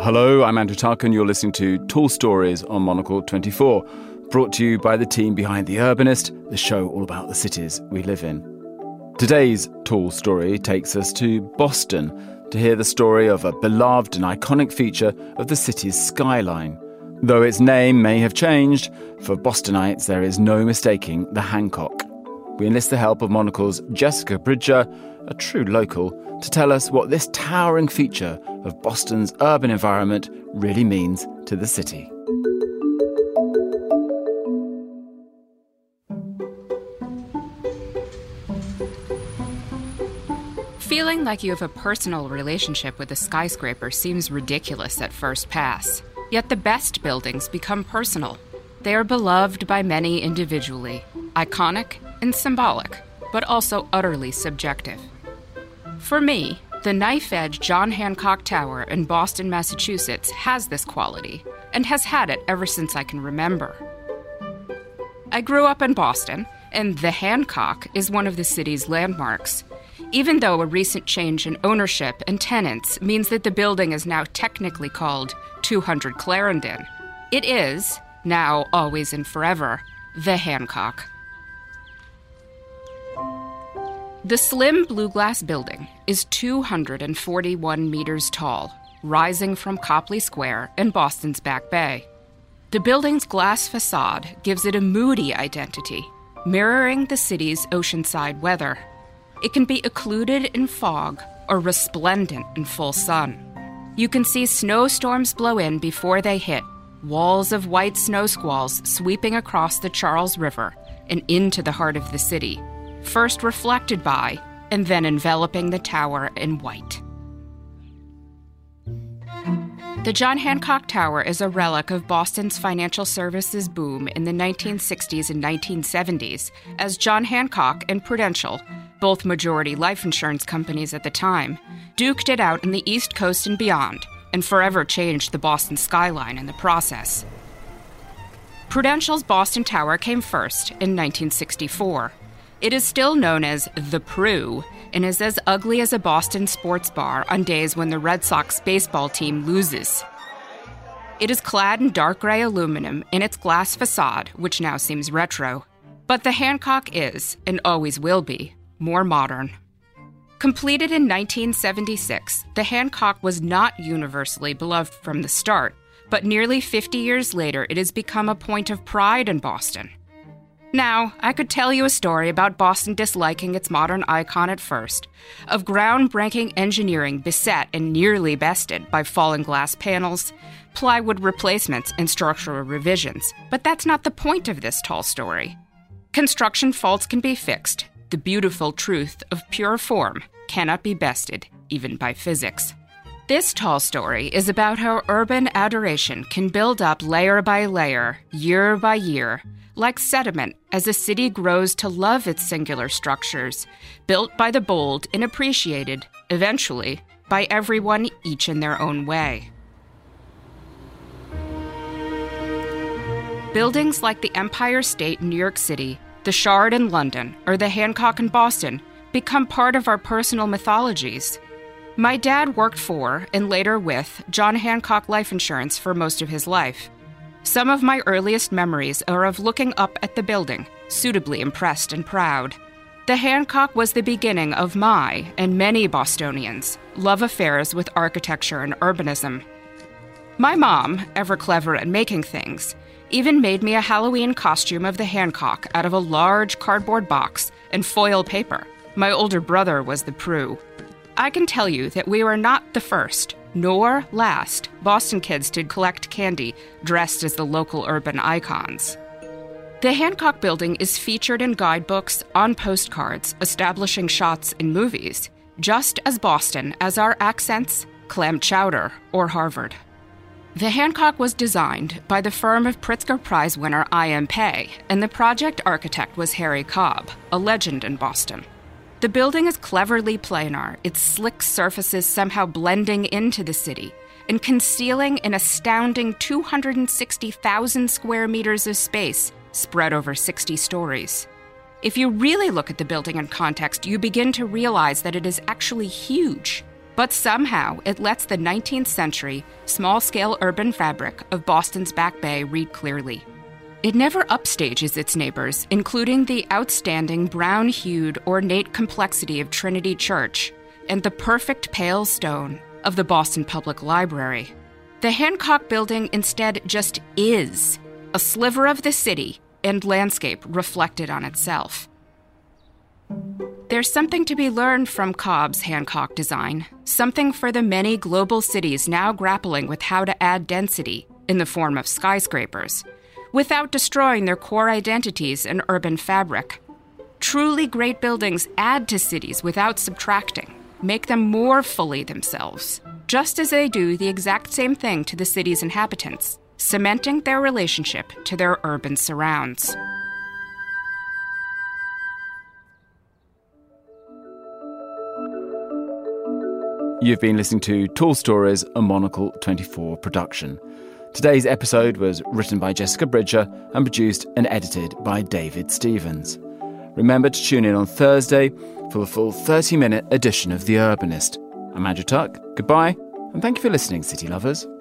Hello, I'm Andrew Tuck, and you're listening to Tall Stories on Monocle 24, brought to you by the team behind The Urbanist, the show all about the cities we live in. Today's Tall Story takes us to Boston to hear the story of a beloved and iconic feature of the city's skyline. Though its name may have changed, for Bostonites there is no mistaking the Hancock. We enlist the help of Monocle's Jessica Bridger, a true local, to tell us what this towering feature of Boston's urban environment really means to the city. Feeling like you have a personal relationship with a skyscraper seems ridiculous at first pass. Yet the best buildings become personal. They are beloved by many individually, iconic and symbolic, but also utterly subjective. For me, the knife-edge John Hancock Tower in Boston, Massachusetts has this quality, and has had it ever since I can remember. I grew up in Boston, and the Hancock is one of the city's landmarks, even though a recent change in ownership and tenants means that the building is now technically called 200 Clarendon. It is, now, always, and forever, the Hancock. The slim blue glass building is 241 meters tall, rising from Copley Square in Boston's Back Bay. The building's glass facade gives it a moody identity, mirroring the city's oceanside weather. It can be occluded in fog or resplendent in full sun. You can see snowstorms blow in before they hit, walls of white snow squalls sweeping across the Charles River and into the heart of the city, first reflected by and then enveloping the tower in white. The John Hancock Tower is a relic of Boston's financial services boom in the 1960s and 1970s, as John Hancock and Prudential, both majority life insurance companies at the time, duked it out in the East Coast and beyond, and forever changed the Boston skyline in the process. Prudential's Boston Tower came first in 1964. It is still known as the Pru and is as ugly as a Boston sports bar on days when the Red Sox baseball team loses. It is clad in dark gray aluminum in its glass facade, which now seems retro. But the Hancock is, and always will be, more modern. Completed in 1976, the Hancock was not universally beloved from the start, but nearly 50 years later it has become a point of pride in Boston. Now, I could tell you a story about Boston disliking its modern icon at first, of groundbreaking engineering beset and nearly bested by fallen glass panels, plywood replacements, and structural revisions, but that's not the point of this tall story. Construction faults can be fixed. The beautiful truth of pure form cannot be bested, even by physics. This tall story is about how urban adoration can build up layer by layer, year by year, like sediment as a city grows to love its singular structures, built by the bold and appreciated, eventually, by everyone each in their own way. Buildings like the Empire State in New York City, the Shard in London, or the Hancock in Boston become part of our personal mythologies. My dad worked for, and later with, John Hancock Life Insurance for most of his life. Some of my earliest memories are of looking up at the building, suitably impressed and proud. The Hancock was the beginning of my, and many Bostonians, love affairs with architecture and urbanism. My mom, ever clever at making things, even made me a Halloween costume of the Hancock out of a large cardboard box and foil paper. My older brother was the Pru. I can tell you that we were not the first, nor last, Boston kids to collect candy dressed as the local urban icons. The Hancock Building is featured in guidebooks, on postcards, establishing shots in movies, just as Boston as our accents, clam chowder, or Harvard. The Hancock was designed by the firm of Pritzker Prize winner I.M. Pei, and the project architect was Harry Cobb, a legend in Boston. The building is cleverly planar, its slick surfaces somehow blending into the city and concealing an astounding 260,000 square meters of space spread over 60 stories. If you really look at the building in context, you begin to realize that it is actually huge. But somehow it lets the 19th century, small-scale urban fabric of Boston's Back Bay read clearly. It never upstages its neighbors, including the outstanding brown-hued, ornate complexity of Trinity Church and the perfect pale stone of the Boston Public Library. The Hancock Building instead just is, a sliver of the city and landscape reflected on itself. There's something to be learned from Cobb's Hancock design, something for the many global cities now grappling with how to add density in the form of skyscrapers, without destroying their core identities and urban fabric. Truly great buildings add to cities without subtracting, make them more fully themselves, just as they do the exact same thing to the city's inhabitants, cementing their relationship to their urban surrounds. You've been listening to Tall Stories, a Monocle 24 production. Today's episode was written by Jessica Bridger and produced and edited by David Stevens. Remember to tune in on Thursday for the full 30-minute edition of The Urbanist. I'm Andrew Tuck. Goodbye, and thank you for listening, city lovers.